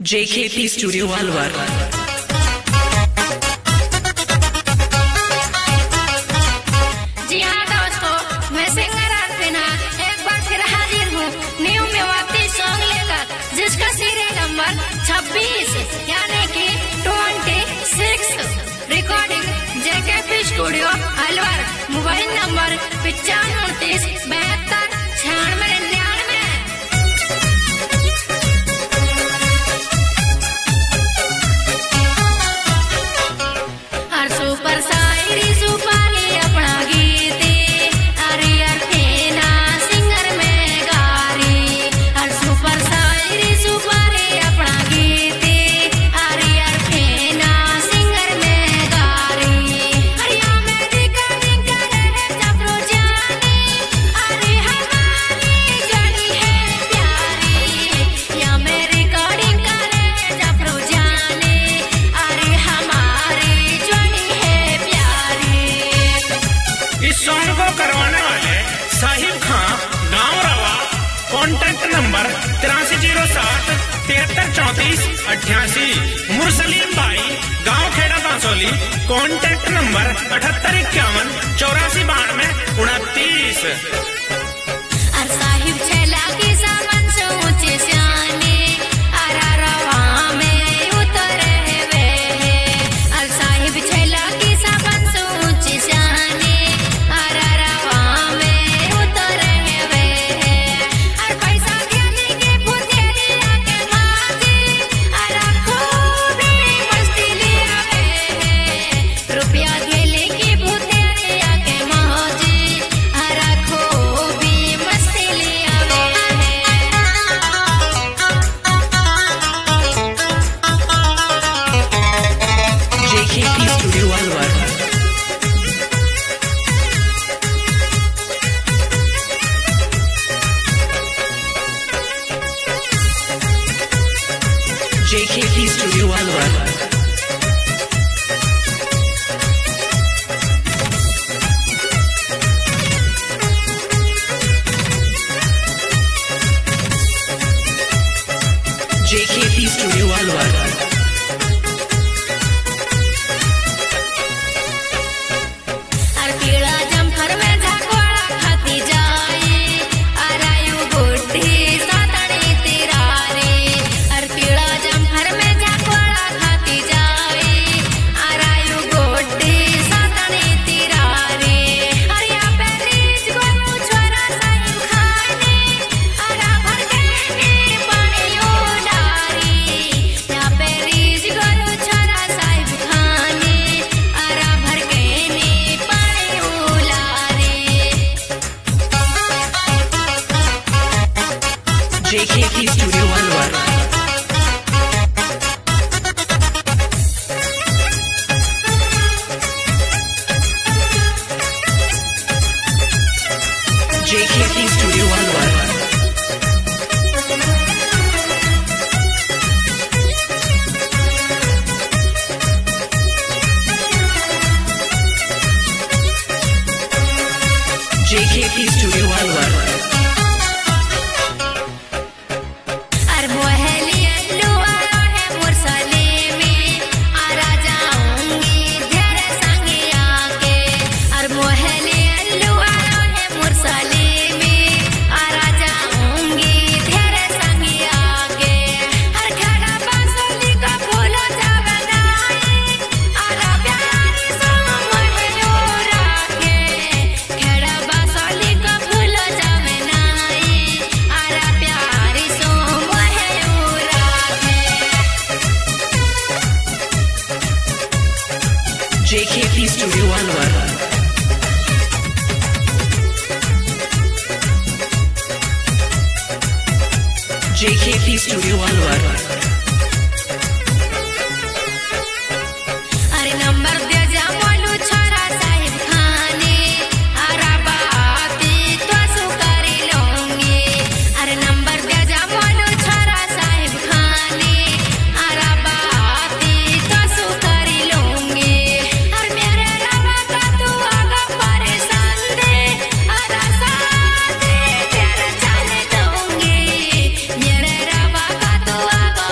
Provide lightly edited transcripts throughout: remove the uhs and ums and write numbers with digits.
JKP Studio Alvar. जी हाँ दोस्तों, मैं सिंगर अर्पिना एक बार फिर हाजिर हूँ न्यू मेवाती सॉन्ग लेकर, जिसका सीरियल नंबर 26 यानी कि 26। Recording JKP studio Alwar. Mobile number 9529 72 96 99। Super शायरी सुपारी अपना गीते अरे अर्पिना सिंगर में गारी। हर सुपर शायरी सुपारी अपना गीते अरे अर्पिना सिंगर में गारी। हरिया में रिकॉर्डिंग करे है जबरो जानी अरे हमारी जड़ी है प्यारी। या में रिकॉर्डिंग करे है जबरो जानी अरे हमारी इस सॉन्ग को करवाने वाले साहिब खान, गांव रवा। Contact number 8307 7334 88। मुरसलीम भाई, गांव खेड़ा बांसोली। Contact number 7851 84 92 29। साहिब छेला की सावन से ऊंचे सियाने अरा रवा में उतरे वे। साहिब छेला की सावन से ऊंचे सियाने अरा रवा में उतरे वे। और पैसा देने के पुतेरिया के माजी अरा खूबी मस्ती लिया वे। रुपया देले की पुतेरिया के माजी अरा खूबी मस्ती लिया वे। JKP Studio Alvar. JKP Studio Alvar. JKP Studio Alvar. पीड़ा जमखर में झकवाड़ा खाती जाए अरायु बुढ़ी सातड़ी तिरारे। पीड़ा जमखर में झकवाड़ा खाती जाए अरायु बुढ़ी सातड़ी तिरारे। अरिया पे रीच गोरू छोरा साहिब खाने अरा भर के पानी उलारी। या पे रीच गोरू छोरा साहिब खाने अरा भर के पानी उलारी। JKP Studio Alvar. JKP Studio Alvar. JKP Studio Alvar. और मोहली लुआ है मुरसली में आरा जाऊंगी धेर संगे आके। और मोहली लुआ है मुरसली में आरा जाऊंगी धेर संगे आके। हर खड़ा बांसुली का फूल जावनाई आरा प्यारी सो महयो राखे। खड़ा बांसुली का फूल जावनाई आरा प्यारी सो महयो राखे। JKP Studio Alvar. JKP Studio Alvar. अरे नंबर दे जा मोलू छोरा साहिब खाने अरा बाती तो सुकारी लूंगी। अरे नंबर दे जा मोलू छोरा साहिब खाने अरा बाती तो सुकारी लूंगी। और मेरे रवा का तू आगा परेशान दे अरा साथ तेरे चले दूंगी। मेरे रवा का तू आगा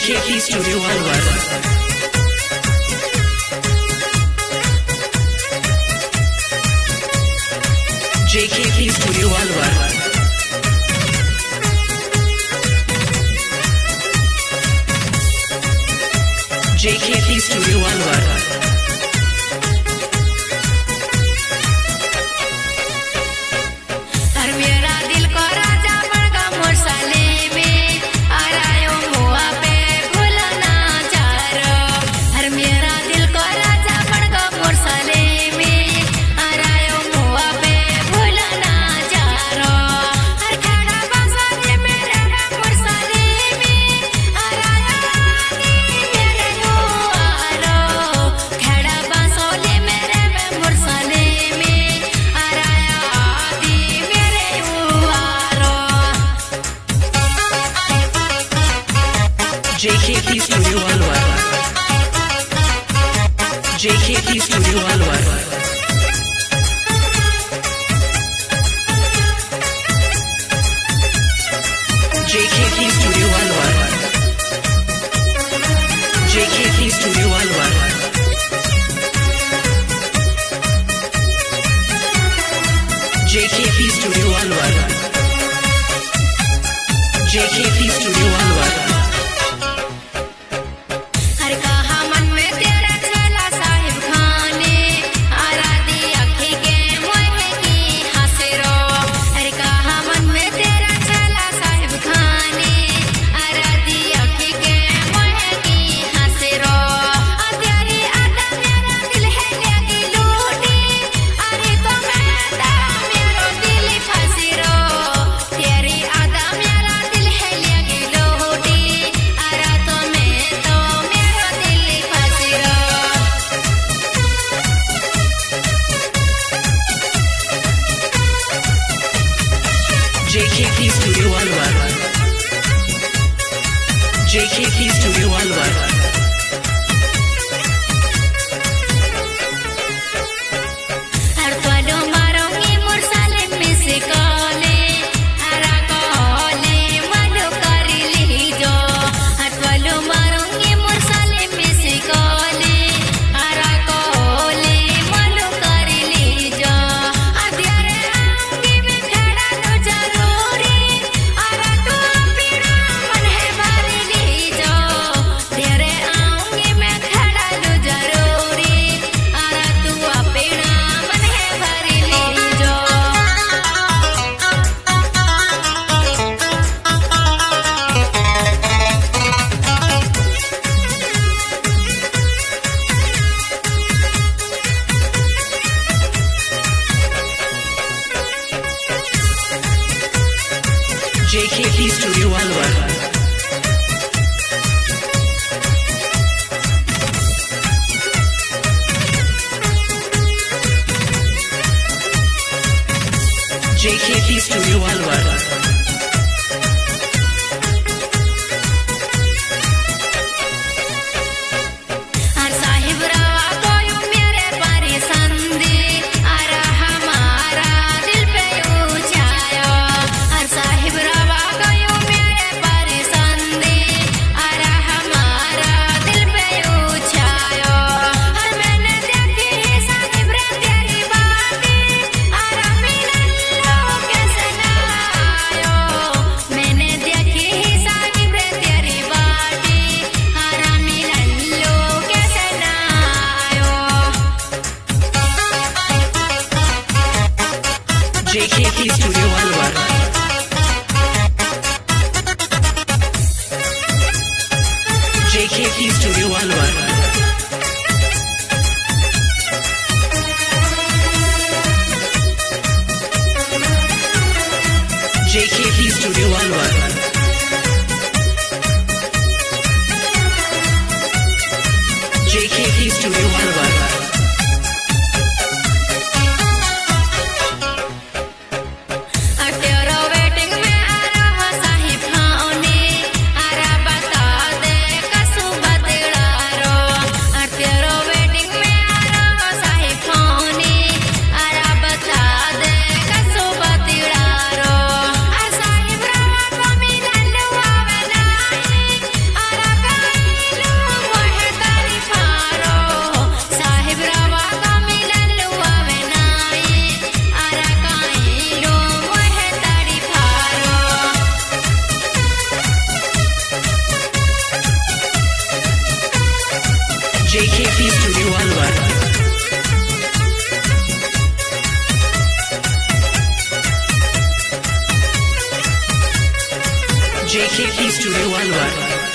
JKP Studio Alwar. JKP Studio Alwar. JKP Studio Alwar. हर मेरा दिल को राजा बन गा मोरसाले में आरायो मुआ पे भूलना चारो। हर मेरा दिल को राजा बन गा मोरसाले में आरायो मुआ पे भूलना चारो। हर खड़ा बांसुरी मेरे गा मोरसाले में आरायो मेरे हुआरो। खड़ा बांसुरी मेरे गा मोरसाले में आराया आदि मेरे हुआरो। JKP Studio Alwar. JKP Studio Alwar. JKP Studio Alwar. JKP Studio Alwar. JKP Studio Alwar. JKP Studio Alwar. हर कहा मन में तेरा चला साहिब खाने आराधी अखी के मोहे की हंसरो। हर कहा मन में तेरा चला साहिब खाने आराधी अखी के मोहे की हंसरो। तेरी अदा मेरा दिल है लगी लूटी अरे तो मैं दा मेरो दिल फंसरो। तेरी अदा मेरा दिल है लगी लूटी अरे तो मैं तो मेरो दिल फंसरो। JKP Studio Alwar. JKP Studio Alwar. हर त्वालो मारोंगी मुरसाले में से काले हरा काले मलो करी लीजो। हर त्वालो मारोंगी मुरसाले में से काले हरा काले मलो करी लीजो। अध्यारे आऊंगी मैं खड़ा लो जरूरी अरे तू पीड़ा मन है भरी लीजो। तेरे आऊंगी मैं खड़ा लो जरूरी अरे तू पीड़ा मन है भरी लीजो। JKP Studio Alwar. JKP Studio Alwar. हर साहिब रवा कोयो मेरे परिसंदी अरे हमारा दिल पे ऊंचायो। हर साहिब रवा कोयो मेरे परिसंदी अरे हमारा दिल पे ऊंचायो। हर मैंने देखी साहिब रे तेरी बाती अरे मिलन लो कैसे ना आयो। मैंने देखी साहिब रे तेरी बाती अरे मिलन लो कैसे ना आयो। JKP Studio Alwar. JKP Studio Alwar. JKP Studio Alwar. JKP Studio Alwar. तेरो वेटिंग में आ रहा साहिब खाने अरे बता दे कसु बदलारो। तेरो वेटिंग में आ रहा साहिब खाने अरे बता दे कसु बदलारो। साहिब रवा को JKP Studio Alwar. JKP Studio Alwar.